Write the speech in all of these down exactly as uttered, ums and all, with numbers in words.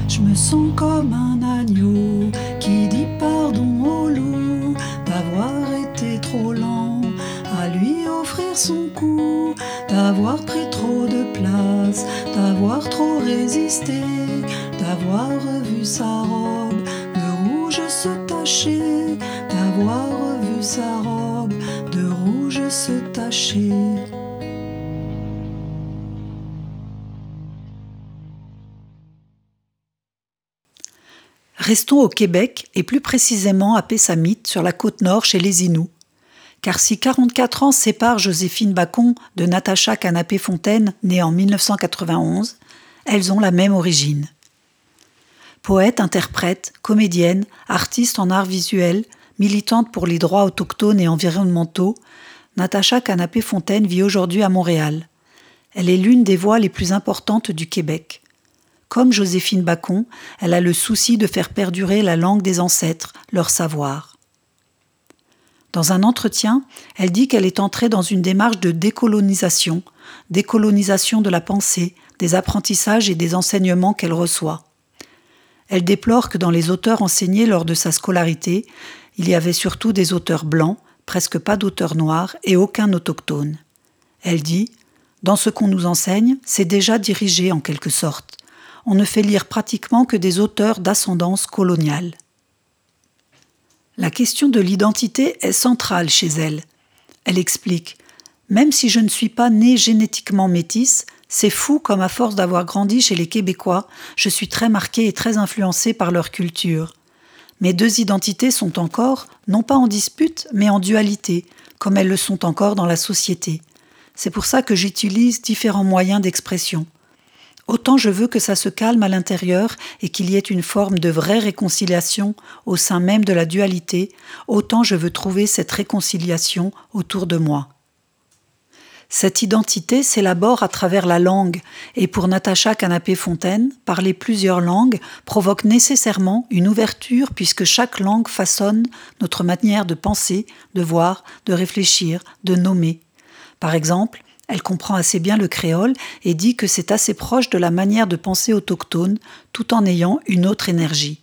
Je me sens comme un agneau qui dit pardon au loup d'avoir été trop lent à lui offrir son cou, d'avoir pris trop de place, d'avoir trop résisté, d'avoir revu sa robe de rouge se tacher, d'avoir revu sa robe de rouge se tacher. Restons au Québec et plus précisément à Pessamit, sur la côte nord chez les Inuits. Car si quarante-quatre ans séparent Joséphine Bacon de Natacha Canapé-Fontaine, née en mille neuf cent quatre-vingt-onze, elles ont la même origine. Poète, interprète, comédienne, artiste en art visuel, militante pour les droits autochtones et environnementaux, Natacha Canapé-Fontaine vit aujourd'hui à Montréal. Elle est l'une des voix les plus importantes du Québec. Comme Joséphine Bacon, elle a le souci de faire perdurer la langue des ancêtres, leur savoir. Dans un entretien, elle dit qu'elle est entrée dans une démarche de décolonisation, décolonisation de la pensée, des apprentissages et des enseignements qu'elle reçoit. Elle déplore que dans les auteurs enseignés lors de sa scolarité, il y avait surtout des auteurs blancs, presque pas d'auteurs noirs et aucun autochtone. Elle dit « Dans ce qu'on nous enseigne, c'est déjà dirigé en quelque sorte. On ne fait lire pratiquement que des auteurs d'ascendance coloniale. » La question de l'identité est centrale chez elle. Elle explique « Même si je ne suis pas née génétiquement métisse, c'est fou comme à force d'avoir grandi chez les Québécois, je suis très marquée et très influencée par leur culture. Mes deux identités sont encore, non pas en dispute, mais en dualité, comme elles le sont encore dans la société. C'est pour ça que j'utilise différents moyens d'expression. Autant je veux que ça se calme à l'intérieur et qu'il y ait une forme de vraie réconciliation au sein même de la dualité, autant je veux trouver cette réconciliation autour de moi. Cette identité s'élabore à travers la langue et pour Natacha Canapé-Fontaine, parler plusieurs langues provoque nécessairement une ouverture puisque chaque langue façonne notre manière de penser, de voir, de réfléchir, de nommer. Par exemple, elle comprend assez bien le créole et dit que c'est assez proche de la manière de penser autochtone tout en ayant une autre énergie.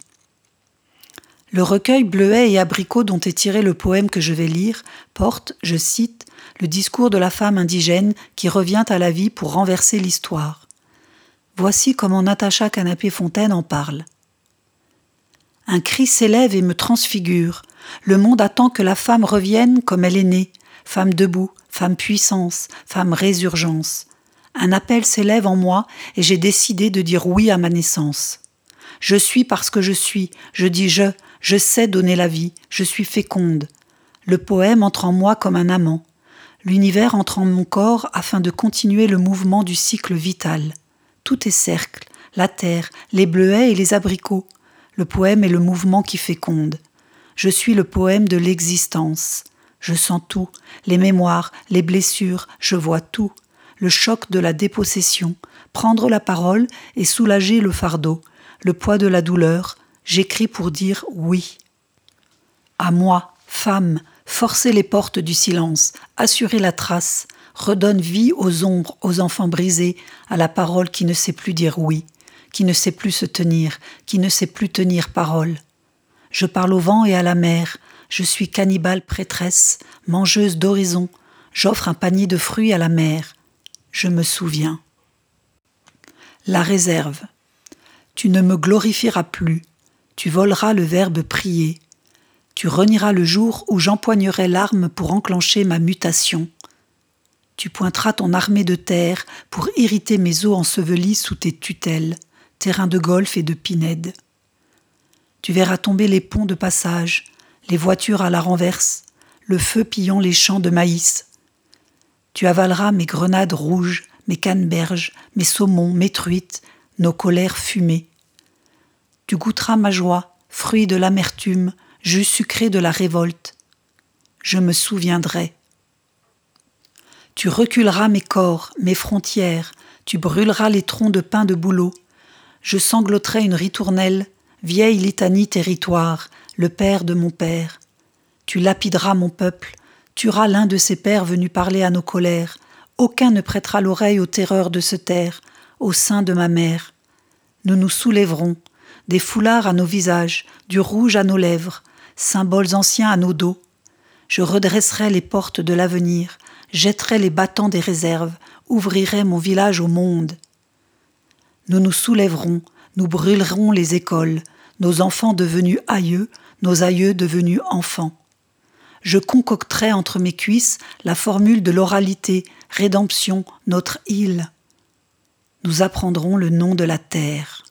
Le recueil Bleuets et abricots dont est tiré le poème que je vais lire porte, je cite, le discours de la femme indigène qui revient à la vie pour renverser l'histoire. Voici comment Natacha Canapé-Fontaine en parle. Un cri s'élève et me transfigure. Le monde attend que la femme revienne comme elle est née, femme debout, femme puissance, femme résurgence. Un appel s'élève en moi et j'ai décidé de dire oui à ma naissance. Je suis parce que je suis, je dis je, je sais donner la vie, je suis féconde. Le poème entre en moi comme un amant. L'univers entre en mon corps afin de continuer le mouvement du cycle vital. Tout est cercle, la terre, les bleuets et les abricots. Le poème est le mouvement qui féconde. Je suis le poème de l'existence. Je sens tout, les mémoires, les blessures, je vois tout. Le choc de la dépossession, prendre la parole et soulager le fardeau, le poids de la douleur, j'écris pour dire oui. À moi, femme, forcer les portes du silence, assurer la trace, redonne vie aux ombres, aux enfants brisés, à la parole qui ne sait plus dire oui, qui ne sait plus se tenir, qui ne sait plus tenir parole. Je parle au vent et à la mer, je suis cannibale prêtresse, mangeuse d'horizon, j'offre un panier de fruits à la mer. Je me souviens. La réserve. Tu ne me glorifieras plus, tu voleras le verbe prier. Tu renieras le jour où j'empoignerai l'arme pour enclencher ma mutation. Tu pointeras ton armée de terre pour irriter mes os ensevelis sous tes tutelles, terrain de golf et de pinède. Tu verras tomber les ponts de passage, les voitures à la renverse, le feu pillant les champs de maïs. Tu avaleras mes grenades rouges, mes canneberges, mes saumons, mes truites, nos colères fumées. Tu goûteras ma joie, fruit de l'amertume, jus sucré de la révolte. Je me souviendrai. Tu reculeras mes corps, mes frontières, tu brûleras les troncs de pin de bouleau. Je sangloterai une ritournelle, vieille litanie territoire, le père de mon père. Tu lapideras mon peuple, tueras l'un de ses pères venus parler à nos colères. Aucun ne prêtera l'oreille aux terreurs de se taire, au sein de ma mère. Nous nous soulèverons, des foulards à nos visages, du rouge à nos lèvres, symboles anciens à nos dos. Je redresserai les portes de l'avenir, jetterai les battants des réserves, ouvrirai mon village au monde. Nous nous soulèverons, nous brûlerons les écoles, nos enfants devenus aïeux, nos aïeux devenus enfants. Je concocterai entre mes cuisses la formule de l'oralité, rédemption, notre île. Nous apprendrons le nom de la terre.